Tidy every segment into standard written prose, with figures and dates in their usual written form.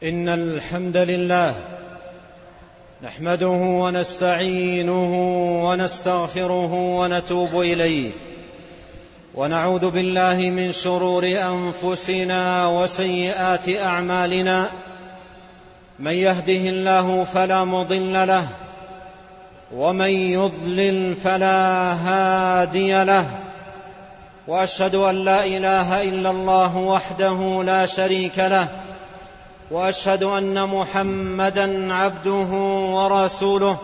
إن الحمد لله نحمده ونستعينه ونستغفره ونتوب إليه، ونعوذ بالله من شرور أنفسنا وسيئات أعمالنا. من يهده الله فلا مضل له، ومن يضلل فلا هادي له، وأشهد أن لا إله إلا الله وحده لا شريك له، وأشهد أن محمدًا عبده ورسوله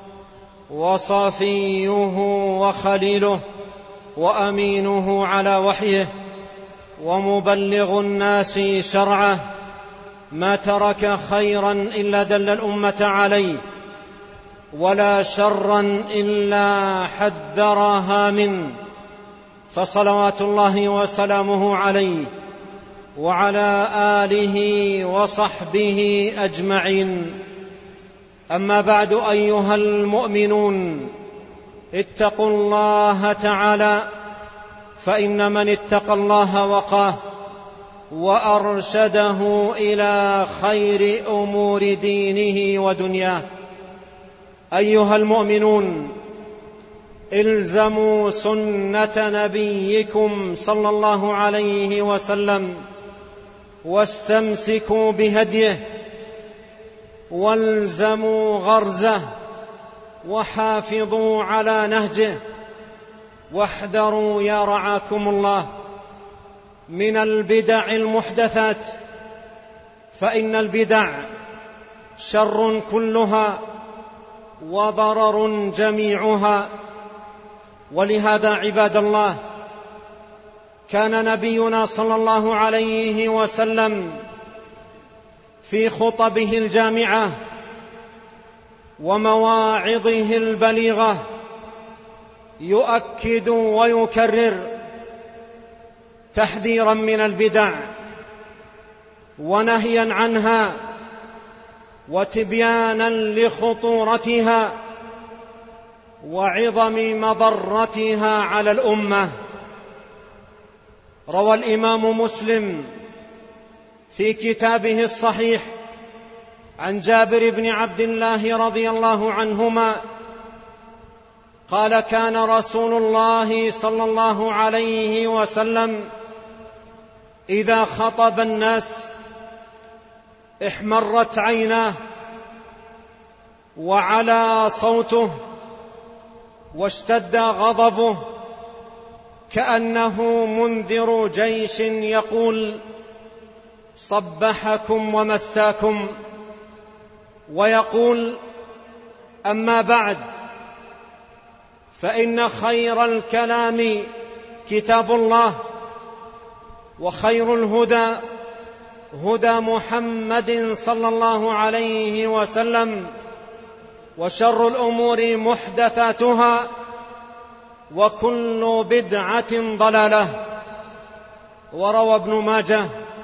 وصفيه وخليله وأمينه على وحيه، ومبلغ الناس شرعه. ما ترك خيرا إلا دل الأمة عليه، ولا شرا إلا حذرها منه، فصلوات الله وسلامه عليه وعلى آله وصحبه أجمعين. أما بعد، أيها المؤمنون، اتقوا الله تعالى، فإن من اتقى الله وقاه وأرشده إلى خير أمور دينه ودنياه. أيها المؤمنون، الزموا سنة نبيكم صلى الله عليه وسلم، واستمسكوا بهديه، والزموا غرزه، وحافظوا على نهجه، واحذروا يا رعاكم الله من البدع المحدثات، فإن البدع شر كلها وضرر جميعها. ولهذا عباد الله، كان نبينا صلى الله عليه وسلم في خطبه الجامعة ومواعظه البليغة يؤكد ويكرر تحذيرا من البدع ونهيا عنها وتبيانا لخطورتها وعظم مضرتها على الأمة. روى الإمام مسلم في كتابه الصحيح عن جابر بن عبد الله رضي الله عنهما قال: كان رسول الله صلى الله عليه وسلم إذا خطب الناس احمرت عيناه وعلى صوته واشتد غضبه، كأنه منذر جيش يقول: صبحكم ومساكم. ويقول: أما بعد، فإن خير الكلام كتاب الله، وخير الهدى هدى محمد صلى الله عليه وسلم، وشر الأمور محدثاتها، وكل بدعة ضلالة. وروى ابن ماجه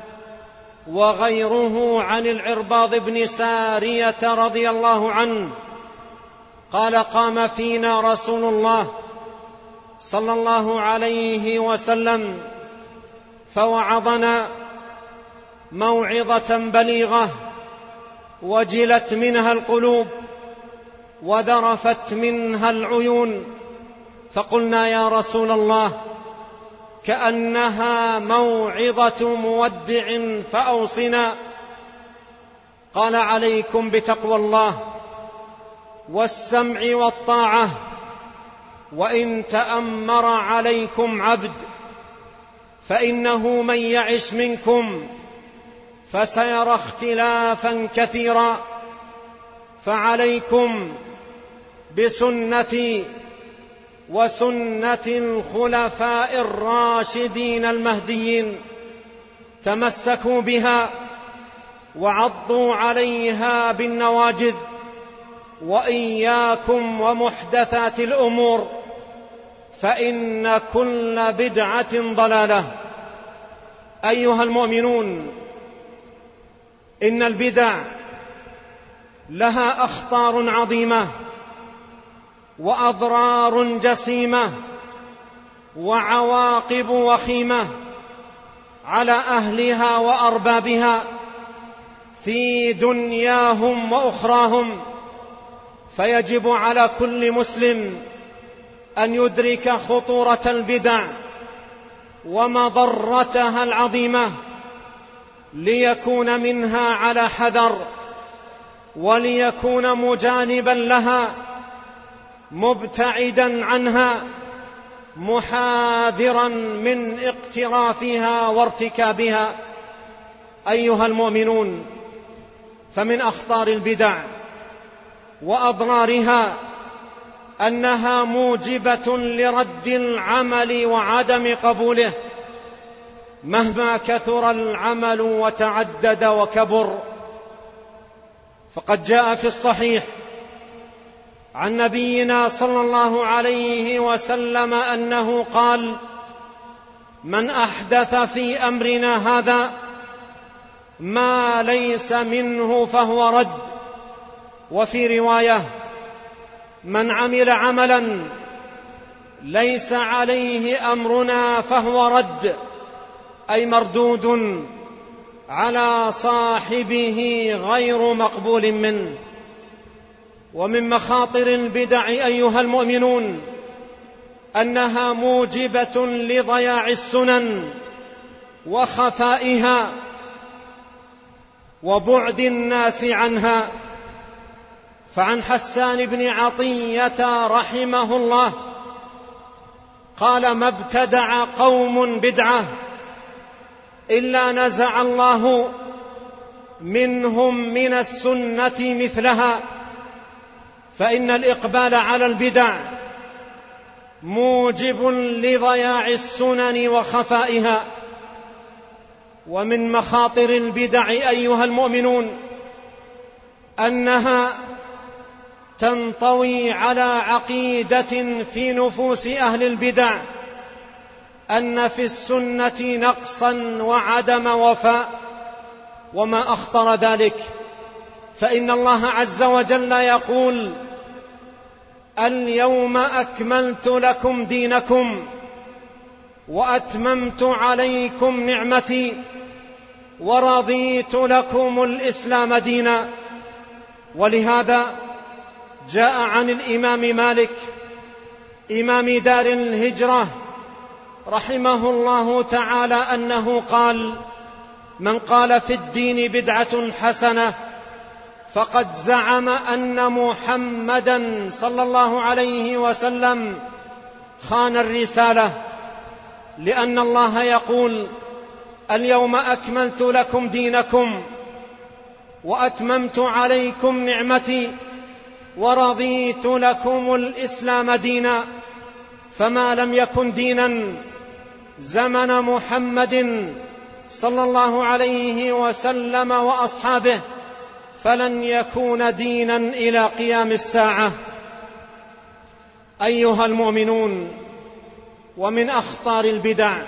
وغيره عن العرباض بن سارية رضي الله عنه قال: قام فينا رسول الله صلى الله عليه وسلم فوعظنا موعظة بليغة، وجلت منها القلوب وذرفت منها العيون، فقلنا: يا رسول الله، كأنها موعظة مودع، فأوصنا. قال: عليكم بتقوى الله والسمع والطاعة، وإن تأمر عليكم عبد، فإنه من يعش منكم فسيرى اختلافا كثيرا، فعليكم بسنتي وسنة الخلفاء الراشدين المهديين، تمسكوا بها وعضوا عليها بالنواجذ، وإياكم ومحدثات الأمور، فإن كل بدعة ضلالة. أيها المؤمنون، إن البدع لها أخطار عظيمة وأضرار جسيمة وعواقب وخيمة على أهلها وأربابها، في دنياهم وأخراهم. فيجب على كل مسلم أن يدرك خطورة البدع ومضرتها العظيمة ليكون منها على حذر، وليكون مجانبا لها مبتعدا عنها محاذرا من اقترافها وارتكابها. أيها المؤمنون، فمن أخطار البدع وأضرارها أنها موجبة لرد العمل وعدم قبوله مهما كثر العمل وتعدد وكبر. فقد جاء في الصحيح عن نبينا صلى الله عليه وسلم أنه قال: من أحدث في أمرنا هذا ما ليس منه فهو رد. وفي رواية: من عمل عملا ليس عليه أمرنا فهو رد، أي مردود على صاحبه غير مقبول منه. ومن مخاطر البدع أيها المؤمنون أنها موجبة لضياع السنن وخفائها وبعد الناس عنها. فعن حسان بن عطية رحمه الله قال: ما ابتدع قوم بدعة إلا نزع الله منهم من السنة مثلها، فإن الإقبال على البدع موجب لضياع السنن وخفائها. ومن مخاطر البدع أيها المؤمنون أنها تنطوي على عقيدة في نفوس أهل البدع أن في السنة نقصا وعدم وفاء. وما أخطر ذلك، فإن الله عز وجل يقول: اليوم أكملت لكم دينكم وأتممت عليكم نعمتي ورضيت لكم الإسلام دينا. ولهذا جاء عن الإمام مالك إمام دار الهجرة رحمه الله تعالى أنه قال: من قال في الدين بدعة حسنة فقد زعم أن محمدا صلى الله عليه وسلم خان الرسالة، لأن الله يقول: اليوم أكملت لكم دينكم وأتممت عليكم نعمتي ورضيت لكم الإسلام دينا. فما لم يكن دينا زمن محمد صلى الله عليه وسلم وأصحابه فلن يكون دينا إلى قيام الساعة. أيها المؤمنون، ومن أخطار البدع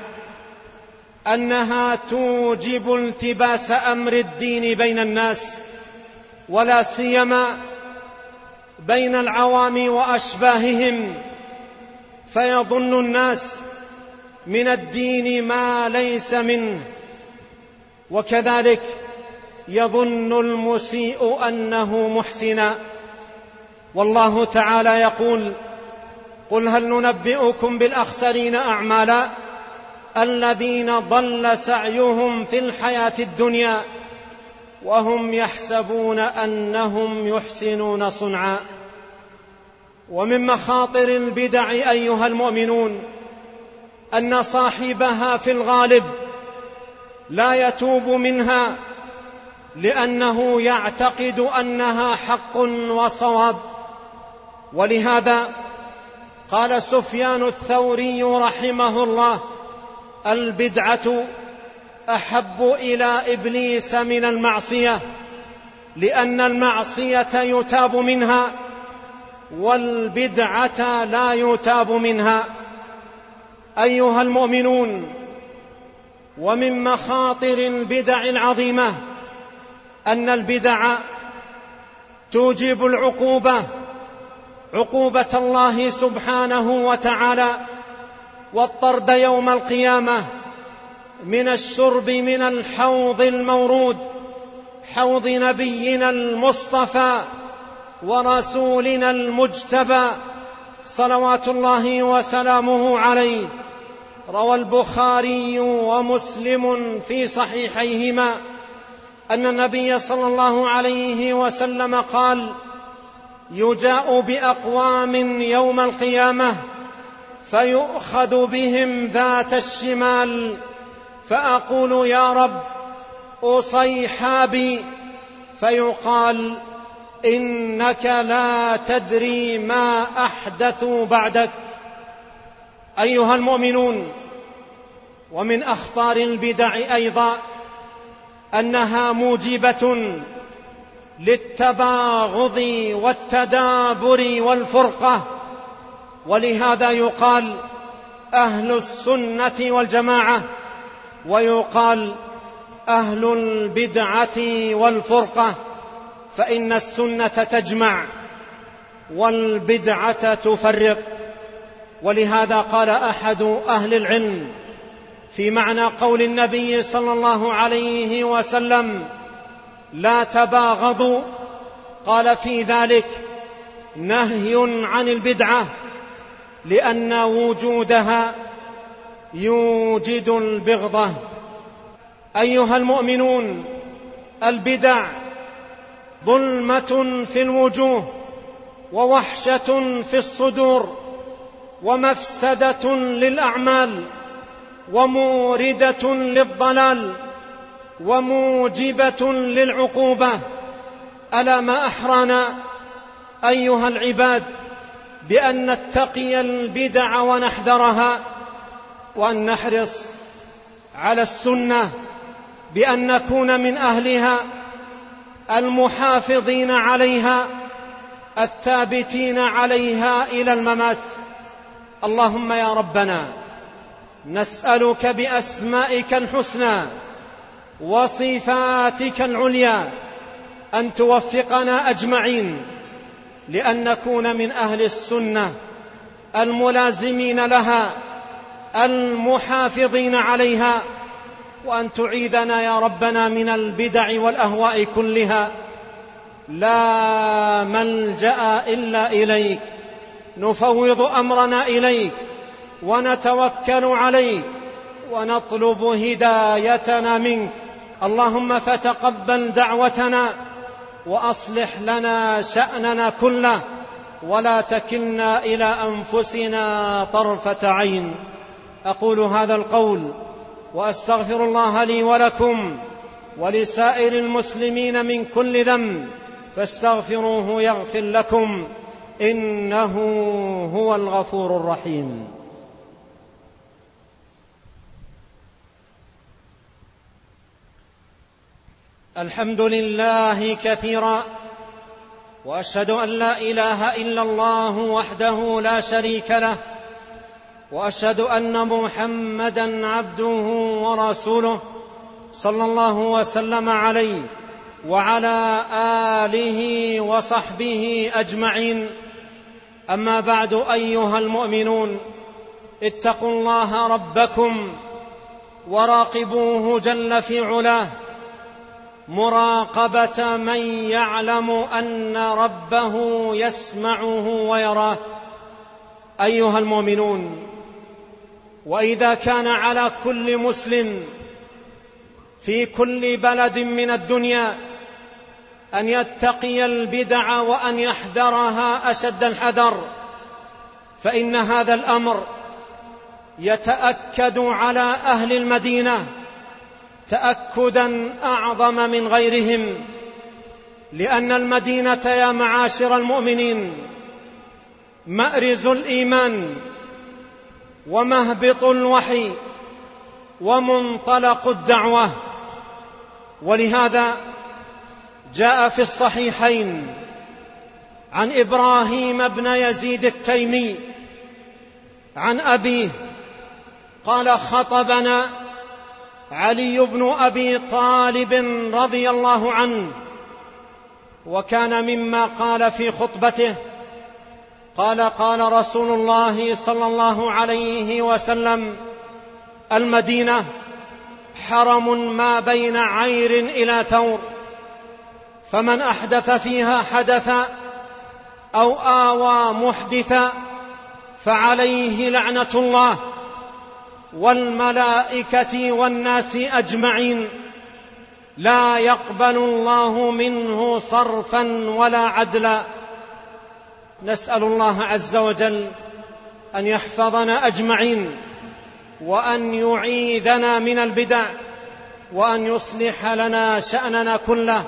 أنها توجب التباس أمر الدين بين الناس، ولا سيما بين العوام وأشباههم، فيظن الناس من الدين ما ليس منه، وكذلك يظن المسيء أنه محسنا. والله تعالى يقول: قل هل ننبئكم بالأخسرين أعمالا الذين ضل سعيهم في الحياة الدنيا وهم يحسبون أنهم يحسنون صنعا. ومن مخاطر البدع أيها المؤمنون أن صاحبها في الغالب لا يتوب منها لأنه يعتقد أنها حق وصواب. ولهذا قال سفيان الثوري رحمه الله: البدعة أحب إلى إبليس من المعصية، لأن المعصية يتاب منها والبدعة لا يتاب منها. أيها المؤمنون، ومن مخاطر البدع العظيمة أن البدع توجب عقوبة الله سبحانه وتعالى والطرد يوم القيامة من الشرب من الحوض المورود، حوض نبينا المصطفى ورسولنا المجتبى صلوات الله وسلامه عليه. روى البخاري ومسلم في صحيحيهما أن النبي صلى الله عليه وسلم قال: يجاء بأقوام يوم القيامة فيؤخذ بهم ذات الشمال، فأقول: يا رب أصيحابي، فيقال: إنك لا تدري ما أحدثوا بعدك. أيها المؤمنون، ومن أخطار البدع أيضا أنها موجبة للتباغض والتدابر والفرقة، ولهذا يقال أهل السنة والجماعة، ويقال أهل البدعة والفرقة، فإن السنة تجمع والبدعة تفرق. ولهذا قال أحد أهل العلم في معنى قول النبي صلى الله عليه وسلم: لا تباغضوا، قال: في ذلك نهي عن البدعة، لأن وجودها يوجد البغضة. أيها المؤمنون، البدع ظلمة في الوجوه، ووحشة في الصدور، ومفسدة للأعمال، وموردة للضلال، وموجبة للعقوبة. ألا ما أحرانا أيها العباد بأن نتقي البدع ونحذرها، وأن نحرص على السنة بأن نكون من أهلها المحافظين عليها الثابتين عليها إلى الممات. اللهم يا ربنا، نسألك بأسمائك الحسنى وصفاتك العليا أن توفقنا أجمعين لأن نكون من أهل السنة الملازمين لها المحافظين عليها، وأن تعيذنا يا ربنا من البدع والأهواء كلها. لا ملجأ إلا إليك، نفوض أمرنا إليك ونتوكل عليك ونطلب هدايتنا منك. اللهم فتقبل دعوتنا وأصلح لنا شأننا كله، ولا تكلنا إلى أنفسنا طرفة عين. أقول هذا القول وأستغفر الله لي ولكم ولسائر المسلمين من كل ذنب، فاستغفروه يغفر لكم، إنه هو الغفور الرحيم. الحمد لله كثيرا، وأشهد أن لا إله إلا الله وحده لا شريك له، وأشهد أن محمدًا عبده ورسوله صلى الله وسلم عليه وعلى آله وصحبه أجمعين. أما بعد، أيها المؤمنون، اتقوا الله ربكم وراقبوه جل في علاه مراقبة من يعلم أن ربه يسمعه ويراه. أيها المؤمنون، وإذا كان على كل مسلم في كل بلد من الدنيا أن يتقي البدع وأن يحذرها أشد الحذر، فإن هذا الأمر يتأكد على أهل المدينة تأكدا أعظم من غيرهم، لأن المدينة يا معاشر المؤمنين مأرز الإيمان ومهبط الوحي ومنطلق الدعوة. ولهذا جاء في الصحيحين عن إبراهيم بن يزيد التيمي عن أبيه قال: خطبنا علي بن أبي طالب رضي الله عنه، وكان مما قال في خطبته: قال: قال رسول الله صلى الله عليه وسلم: المدينة حرم ما بين عير إلى ثور، فمن أحدث فيها حدثا أو آوى محدثا فعليه لعنة الله والملائكة والناس أجمعين، لا يقبل الله منه صرفا ولا عدلا. نسأل الله عز وجل أن يحفظنا أجمعين، وأن يعيذنا من البدع، وأن يصلح لنا شأننا كله،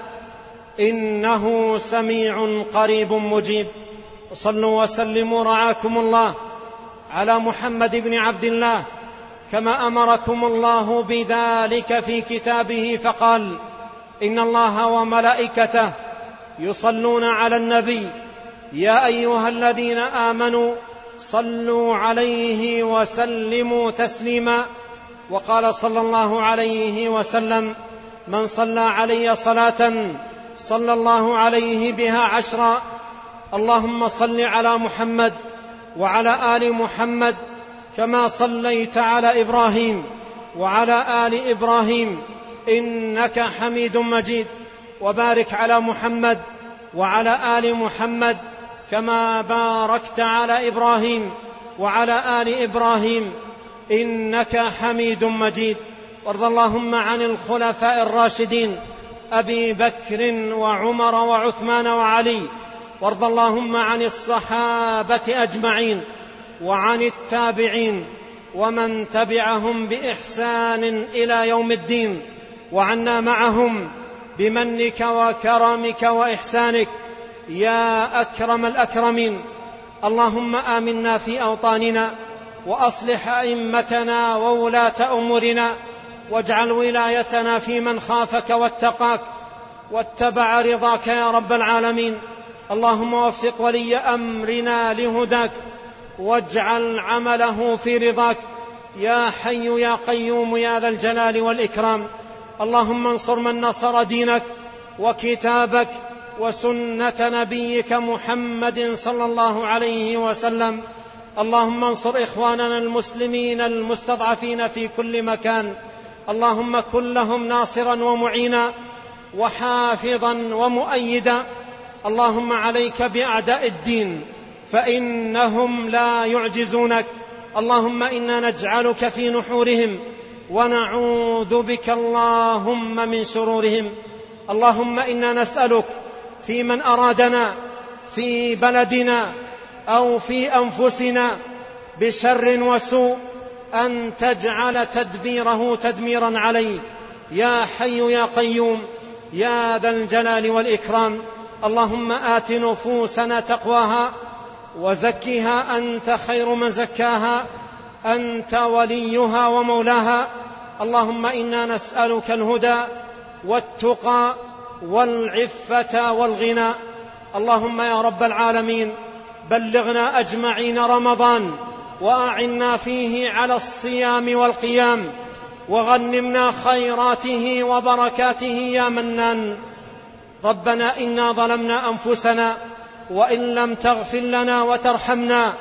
إنه سميع قريب مجيب. صلوا وسلموا رعاكم الله على محمد بن عبد الله كما أمركم الله بذلك في كتابه، فقال: إن الله وملائكته يصلون على النبي يا أيها الذين آمنوا صلوا عليه وسلموا تسليما. وقال صلى الله عليه وسلم: من صلى علي صلاة صلى الله عليه بها 10. اللهم صل على محمد وعلى آل محمد كما صليت على إبراهيم وعلى آل إبراهيم إنك حميد مجيد، وبارك على محمد وعلى آل محمد كما باركت على إبراهيم وعلى آل إبراهيم إنك حميد مجيد. وارض اللهم عن الخلفاء الراشدين أبي بكر وعمر وعثمان وعلي، وارض اللهم عن الصحابة أجمعين وعن التابعين ومن تبعهم بإحسان إلى يوم الدين، وعنا معهم بمنك وكرمك وإحسانك يا أكرم الأكرمين. اللهم آمنا في أوطاننا، وأصلح أئمتنا وولاة أمورنا، واجعل ولايتنا في من خافك واتقاك واتبع رضاك يا رب العالمين. اللهم وفق ولي أمرنا لهداك، واجعل عمله في رضاك يا حي يا قيوم يا ذا الجلال والإكرام. اللهم انصر من نصر دينك وكتابك وسنة نبيك محمد صلى الله عليه وسلم. اللهم انصر إخواننا المسلمين المستضعفين في كل مكان، اللهم كن لهم ناصرا ومعينا وحافظا ومؤيدا. اللهم عليك بأعداء الدين فإنهم لا يعجزونك. اللهم إنا نجعلك في نحورهم ونعوذ بك اللهم من شرورهم. اللهم إنا نسألك في من أرادنا في بلدنا أو في أنفسنا بشر وسوء أن تجعل تدبيره تدميرا عليه يا حي يا قيوم يا ذا الجلال والإكرام. اللهم آت نفوسنا تقواها وزكها أنت خير من زكاها، أنت وليها ومولاها. اللهم إنا نسألك الهدى والتقى والعفة والغنى. اللهم يا رب العالمين بلغنا أجمعين رمضان، وأعنا فيه على الصيام والقيام، وغنمنا خيراته وبركاته يا منان. ربنا إنا ظلمنا أنفسنا، وإن لم تغفر لنا وترحمنا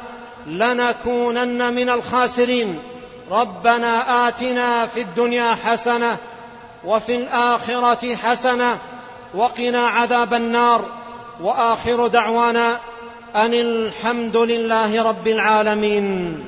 لنكونن من الخاسرين. ربنا آتنا في الدنيا حسنة وفي الآخرة حسنة وقنا عذاب النار. وآخر دعوانا أن الحمد لله رب العالمين.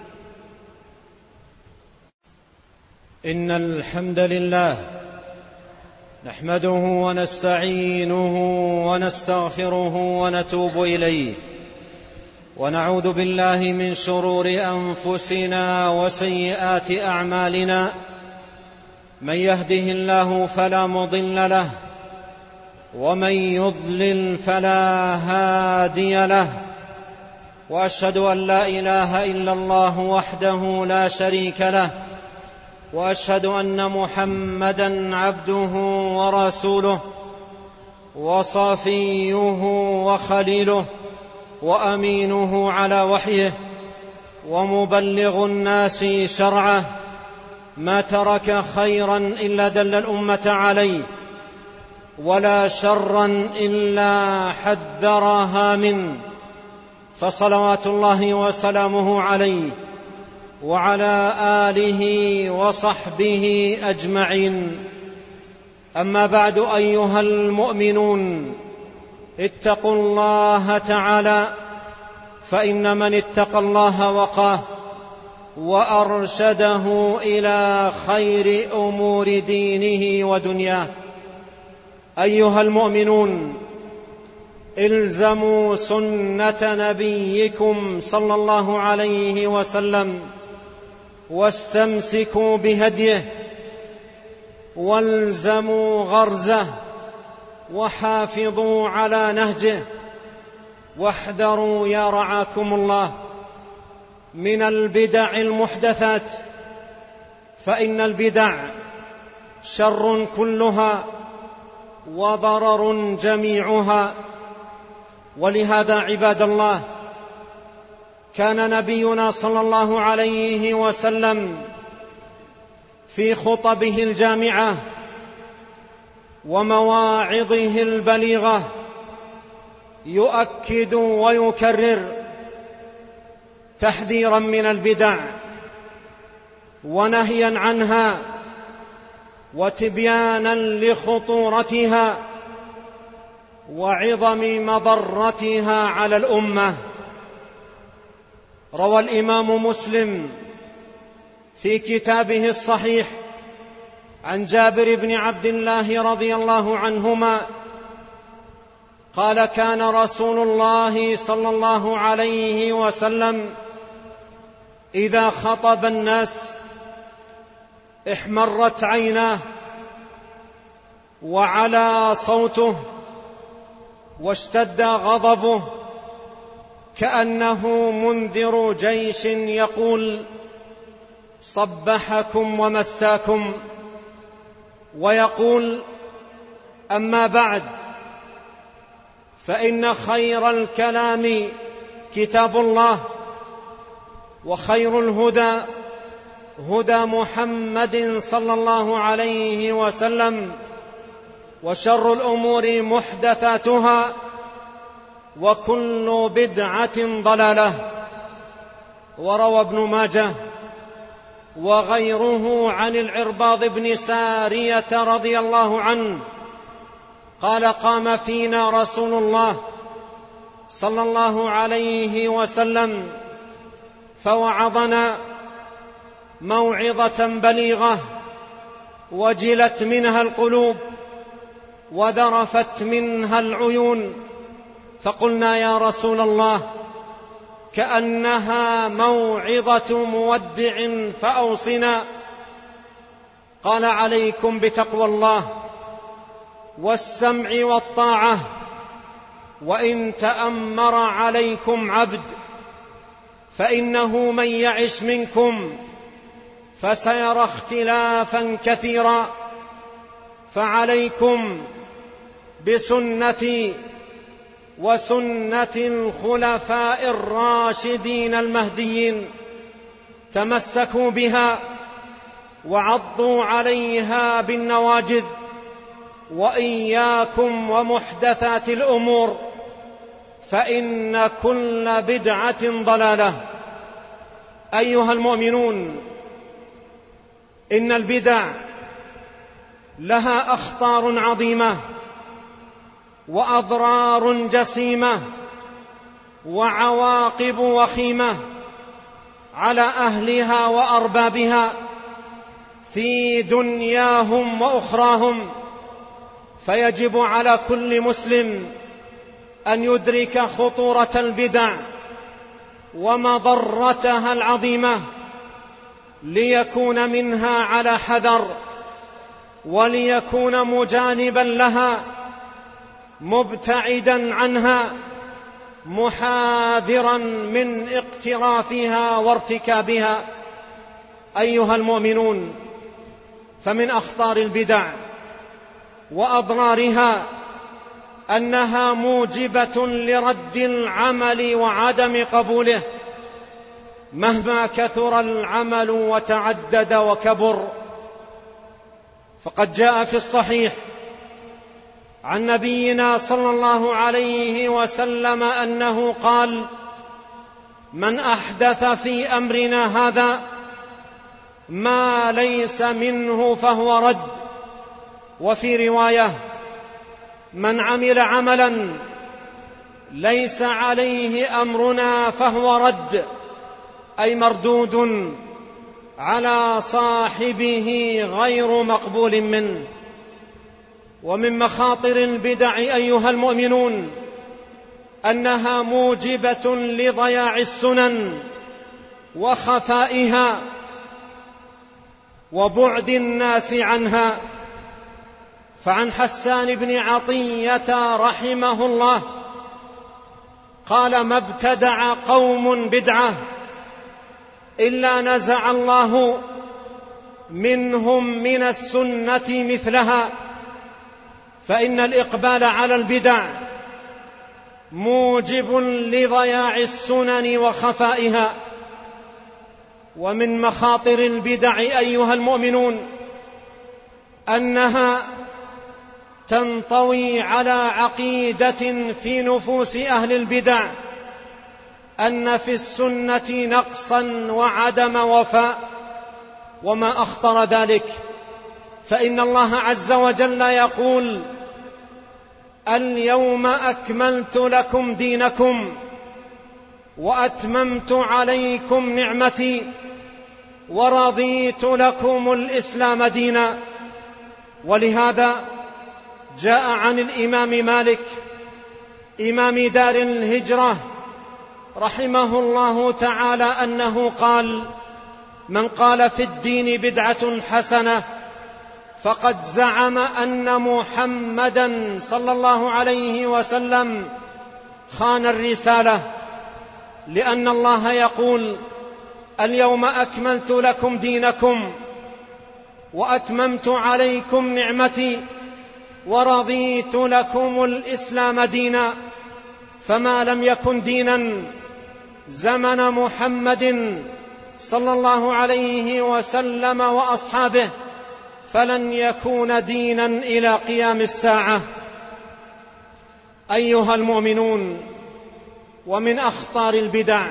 إن الحمد لله نحمده ونستعينه ونستغفره ونتوب إليه، ونعوذ بالله من شرور أنفسنا وسيئات أعمالنا. من يهده الله فلا مضل له، ومن يضلل فلا هادي له. وأشهد أن لا إله إلا الله وحده لا شريك له، وأشهد أن محمدًا عبده ورسوله وصفيه وخليله وأمينه على وحيه، ومبلغ الناس شرعه. ما ترك خيرا إلا دل الأمة عليه، ولا شرا إلا حذرها منه. فصلوات الله وسلامه عليه وعلى آله وصحبه أجمعين. أما بعد، أيها المؤمنون، اتقوا الله تعالى، فإن من اتقى الله وقاه وأرشده إلى خير أمور دينه ودنياه. أيها المؤمنون، الزموا سنة نبيكم صلى الله عليه وسلم واستمسكوا بهديه، والزموا غرزه وحافظوا على نهجه، واحذروا يا رعاكم الله من البدع المحدثات، فإن البدع شر كلها وضرر جميعها. ولهذا عباد الله، كان نبينا صلى الله عليه وسلم في خطبه الجامعة ومواعظه البليغة يؤكد ويكرر تحذيرا من البدع ونهيا عنها وتبيانا لخطورتها وعظم مضرتها على الأمة. روى الإمام مسلم في كتابه الصحيح عن جابر بن عبد الله رضي الله عنهما قال: كان رسول الله صلى الله عليه وسلم إذا خطب الناس احمرت عيناه وعلى صوته واشتد غضبه، كأنه منذر جيش يقول: صبحكم ومساكم. ويقول: أما بعد، فإن خير الكلام كتاب الله، وخير الهدى هدى محمد صلى الله عليه وسلم، وشر الأمور محدثاتها، وكل بدعة ضلالة. وروى ابن ماجه وغيره عن العرباض بن سارية رضي الله عنه قال: قام فينا رسول الله صلى الله عليه وسلم فوعظنا موعظة بليغة وجلت منها القلوب وذرفت منها العيون، فقلنا: يا رسول الله، كأنها موعظة مودع فأوصنا. قال: عليكم بتقوى الله والسمع والطاعة، وإن تأمر عليكم عبد، فإنه من يعش منكم فسيرى اختلافا كثيرا، فعليكم بسنتي وسنة الخلفاء الراشدين المهديين، تمسكوا بها وعضوا عليها بالنواجذ، وإياكم ومحدثات الأمور، فإن كل بدعة ضلالة. أيها المؤمنون، إن البدع لها أخطار عظيمة وأضرار جسيمة وعواقب وخيمة على أهلها وأربابها في دنياهم وأخراهم، فيجب على كل مسلم أن يدرك خطورة البدع ومضرتها العظيمة ليكون منها على حذر، وليكون مجانبا لها مبتعدا عنها محاذرا من اقترافها وارتكابها. أيها المؤمنون، فمن أخطار البدع وأضرارها أنها موجبة لرد العمل وعدم قبوله مهما كثر العمل وتعدد وكبر. فقد جاء في الصحيح عن نبينا صلى الله عليه وسلم أنه قال: من أحدث في أمرنا هذا ما ليس منه فهو رد، وفي رواية: من عمل عملا ليس عليه أمرنا فهو رد، أي مردود على صاحبه غير مقبول منه. ومن مخاطر البدع أيها المؤمنون أنها موجبة لضياع السنن وخفائها وبعد الناس عنها. فعن حسان بن عطية رحمه الله قال: ما ابتدع قوم بدعة إلا نزع الله منهم من السنة مثلها، فإن الإقبال على البدع موجب لضياع السنن وخفائها. ومن مخاطر البدع أيها المؤمنون أنها تنطوي على عقيدة في نفوس أهل البدع أن في السنة نقصا وعدم وفاء، وما أخطر ذلك، فإن الله عز وجل يقول: اليوم أكملت لكم دينكم وأتممت عليكم نعمتي ورضيت لكم الإسلام دينا. ولهذا جاء عن الإمام مالك إمام دار الهجرة رحمه الله تعالى أنه قال: من قال في الدين بدعة حسنة فقد زعم أن محمدا صلى الله عليه وسلم خان الرسالة، لأن الله يقول: اليوم أكملت لكم دينكم وأتممت عليكم نعمتي ورضيت لكم الإسلام دينا. فما لم يكن دينا زمن محمد صلى الله عليه وسلم وأصحابه فلن يكون دينا إلى قيام الساعة. أيها المؤمنون، ومن أخطار البدع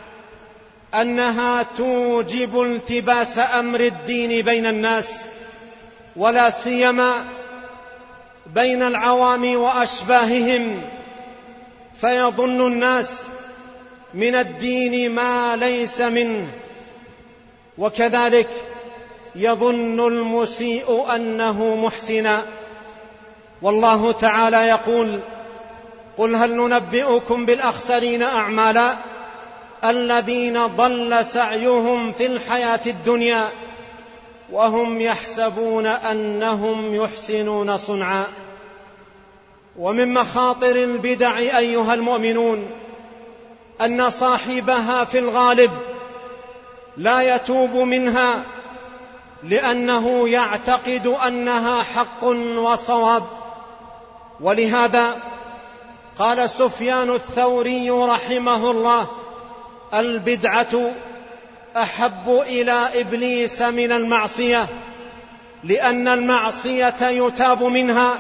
أنها توجب التباس أمر الدين بين الناس، ولا سيما بين العوام وأشباههم، فيظن الناس من الدين ما ليس منه، وكذلك يظن المسيء أنه محسنا. والله تعالى يقول: قل هل ننبئكم بالأخسرين أعمالا الذين ضل سعيهم في الحياة الدنيا وهم يحسبون أنهم يحسنون صنعا. ومن مخاطر البدع أيها المؤمنون أن صاحبها في الغالب لا يتوب منها، لأنه يعتقد أنها حق وصواب. ولهذا قال سفيان الثوري رحمه الله: البدعة أحب إلى إبليس من المعصية، لأن المعصية يتاب منها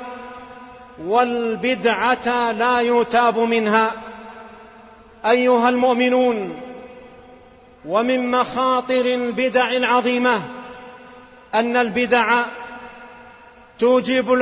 والبدعة لا يتاب منها. أيها المؤمنون، ومن مخاطر البدع العظيمة أن البدع توجب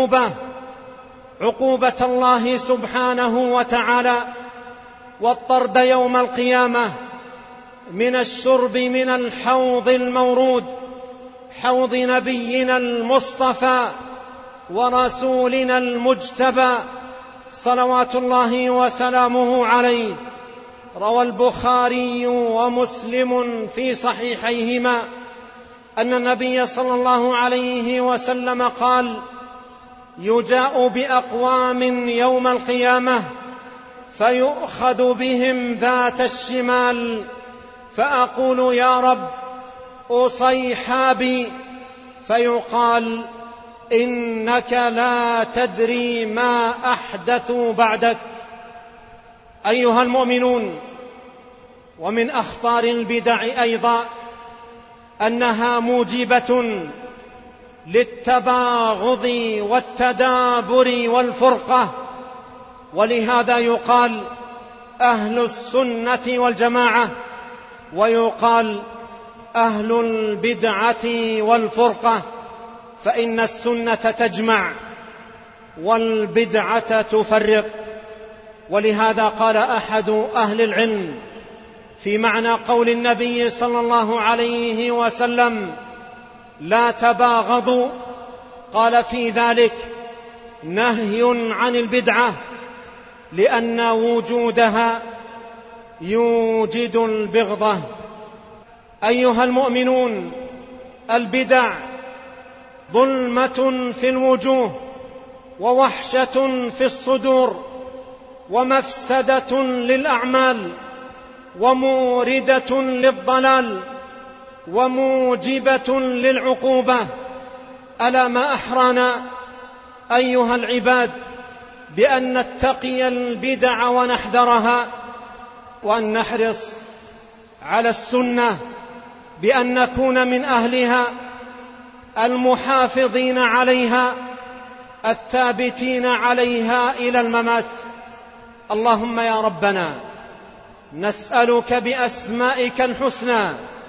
عقوبة الله سبحانه وتعالى والطرد يوم القيامة من الشرب من الحوض المورود، حوض نبينا المصطفى ورسولنا المجتبى صلوات الله وسلامه عليه. روى البخاري ومسلم في صحيحيهما أن النبي صلى الله عليه وسلم قال: يجاء بأقوام يوم القيامة فيؤخذ بهم ذات الشمال، فأقول: يا رب أصيحابي، فيقال: إنك لا تدري ما أحدثوا بعدك. أيها المؤمنون، ومن أخطار البدع أيضا أنها موجبة للتباغض والتدابر والفرقة، ولهذا يقال أهل السنة والجماعة، ويقال أهل البدعة والفرقة، فإن السنة تجمع والبدعة تفرق. ولهذا قال أحد أهل العلم في معنى قول النبي صلى الله عليه وسلم: لا تباغضوا، قال: في ذلك نهي عن البدعة، لأن وجودها يوجد البغضة. أيها المؤمنون، البدع ظلمة في الوجوه، ووحشة في الصدور، ومفسدة للأعمال، وموردة للضلال، وموجبة للعقوبة. ألا ما أحرانا أيها العباد بأن نتقي البدع ونحذرها، وأن نحرص على السنة بأن نكون من أهلها المحافظين عليها الثابتين عليها إلى الممات. اللهم يا ربنا، نسألك بأسمائك الحسنى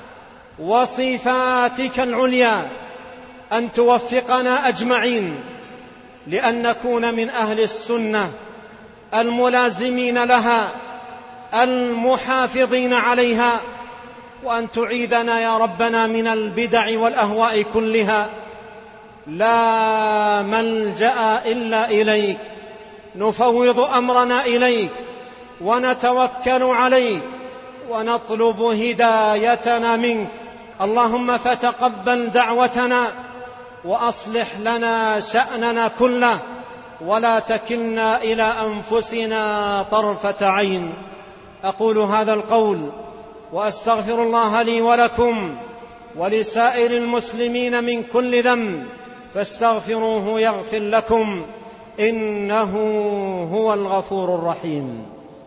وصفاتك العليا أن توفقنا أجمعين لأن نكون من أهل السنة الملازمين لها المحافظين عليها، وأن تعيذنا يا ربنا من البدع والأهواء كلها. لا ملجأ إلا إليك، نفوض أمرنا إليك ونتوكل عليك ونطلب هدايتنا منك. اللهم فتقبل دعوتنا وأصلح لنا شأننا كله، ولا تكلنا إلى أنفسنا طرفة عين. أقول هذا القول وأستغفر الله لي ولكم ولسائر المسلمين من كل ذنب، فاستغفروه يغفر لكم، إنه هو الغفور الرحيم.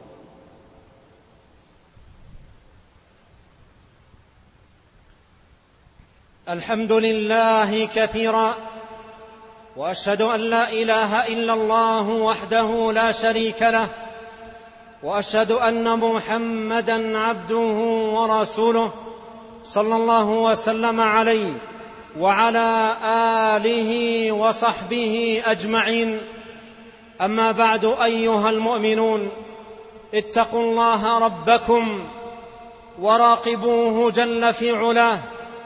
الحمد لله كثيرا، وأشهد أن لا إله إلا الله وحده لا شريك له، وأشهد أن محمدًا عبده ورسوله صلى الله وسلم عليه وعلى آله وصحبه أجمعين. أما بعد، أيها المؤمنون، اتقوا الله ربكم وراقبوه جل في علاه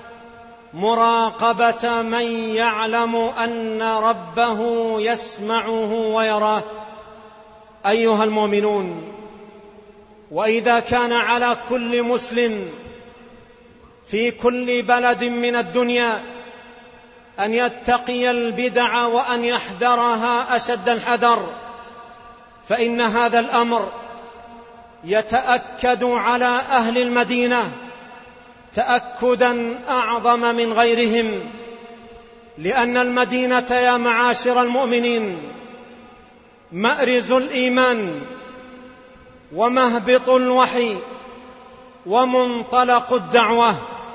مراقبة من يعلم أن ربه يسمعه ويراه. أيها المؤمنون، وإذا كان على كل مسلم في كل بلد من الدنيا أن يتقي البدع وأن يحذرها أشد الحذر، فإن هذا الأمر يتأكد على أهل المدينة تأكدا أعظم من غيرهم، لأن المدينة يا معاشر المؤمنين مأرز الإيمان ومهبط الوحي ومنطلق الدعوة.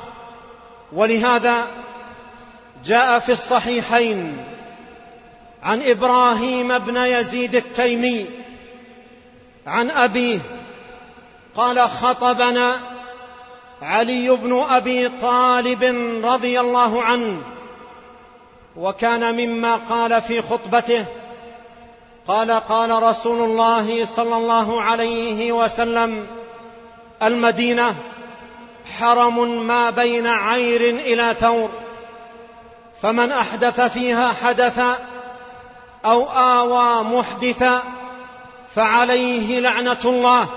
ولهذا جاء في الصحيحين عن إبراهيم بن يزيد التيمي عن أبيه قال: خطبنا علي بن أبي طالب رضي الله عنه، وكان مما قال في خطبته: قال: قال رسول الله صلى الله عليه وسلم: المدينة حرم ما بين عير إلى ثور، فمن أحدث فيها حدثا أو آوى محدثا فعليه لعنة الله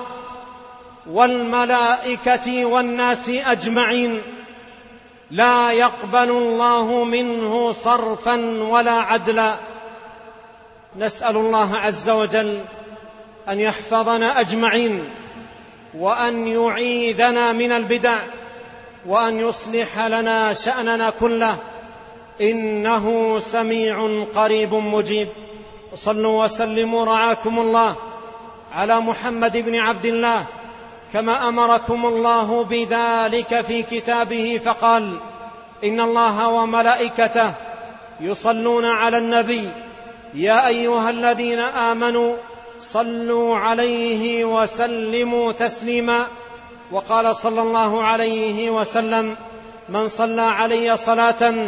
والملائكة والناس أجمعين، لا يقبل الله منه صرفا ولا عدلا. نسأل الله عز وجل أن يحفظنا أجمعين، وأن يعيذنا من البدع، وأن يصلح لنا شأننا كله، إنه سميع قريب مجيب. صلوا وسلموا رعاكم الله على محمد بن عبد الله كما أمركم الله بذلك في كتابه، فقال: إن الله وملائكته يصلون على النبي يا أيها الذين آمنوا صلوا عليه وسلموا تسليما. وقال صلى الله عليه وسلم: من صلى علي صلاة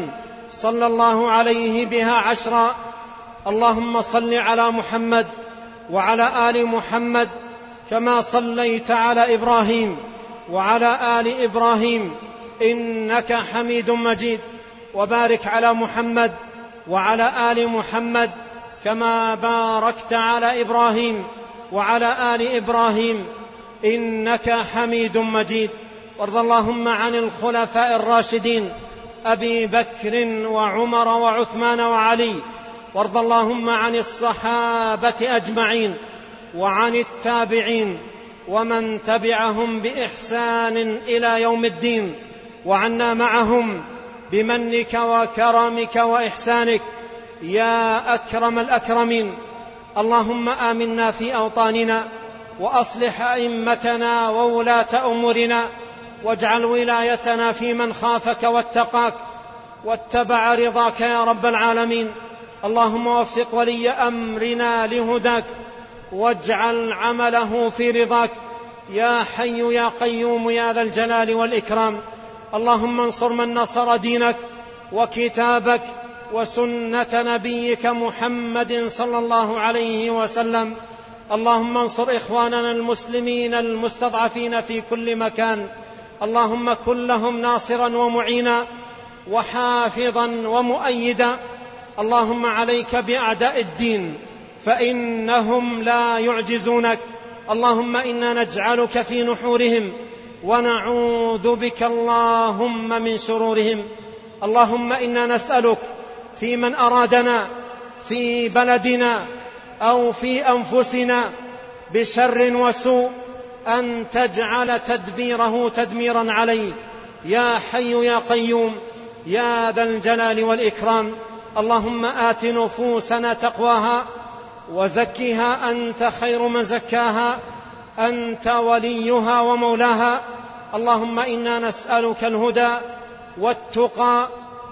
صلى الله عليه بها 10. اللهم صل على محمد وعلى آل محمد كما صليت على إبراهيم وعلى آل إبراهيم إنك حميد مجيد، وبارك على محمد وعلى آل محمد كما باركت على إبراهيم وعلى آل إبراهيم إنك حميد مجيد. وارض اللهم عن الخلفاء الراشدين أبي بكر وعمر وعثمان وعلي، وارض اللهم عن الصحابة أجمعين وعن التابعين ومن تبعهم بإحسان إلى يوم الدين، وعنا معهم بمنك وكرمك وإحسانك يا أكرم الأكرمين. اللهم آمنا في أوطاننا، وأصلح أئمتنا وولاة أمورنا، واجعل ولايتنا في من خافك واتقاك واتبع رضاك يا رب العالمين. اللهم وفق ولي أمرنا لهداك، واجعل عمله في رضاك يا حي يا قيوم يا ذا الجلال والإكرام. اللهم انصر من نصر دينك وكتابك وسنة نبيك محمد صلى الله عليه وسلم. اللهم انصر إخواننا المسلمين المستضعفين في كل مكان، اللهم كن لهم ناصرا ومعينا وحافظا ومؤيدا. اللهم عليك بأعداء الدين فإنهم لا يعجزونك. اللهم إنا نجعلك في نحورهم ونعوذ بك اللهم من شرورهم. اللهم إنا نسألك في من أرادنا في بلدنا أو في أنفسنا بشر وسوء أن تجعل تدبيره تدميرا عليه يا حي يا قيوم يا ذا الجلال والإكرام. اللهم آت نفوسنا تقواها وزكها أنت خير من زكاها، أنت وليها ومولاها. اللهم إنا نسألك الهدى والتقى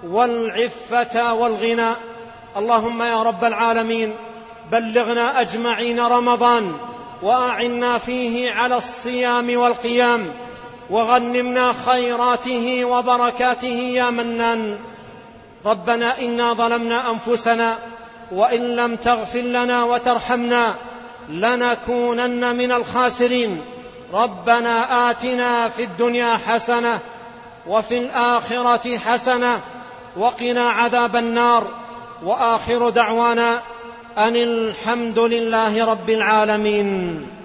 والعفة والغنى. اللهم يا رب العالمين بلغنا أجمعين رمضان، وأعنا فيه على الصيام والقيام، وغنمنا خيراته وبركاته يا منان. ربنا إنا ظلمنا أنفسنا، وإن لم تغفر لنا وترحمنا لنكونن من الخاسرين. ربنا آتنا في الدنيا حسنة وفي الآخرة حسنة وقنا عذاب النار. وآخر دعوانا أن الحمد لله رب العالمين.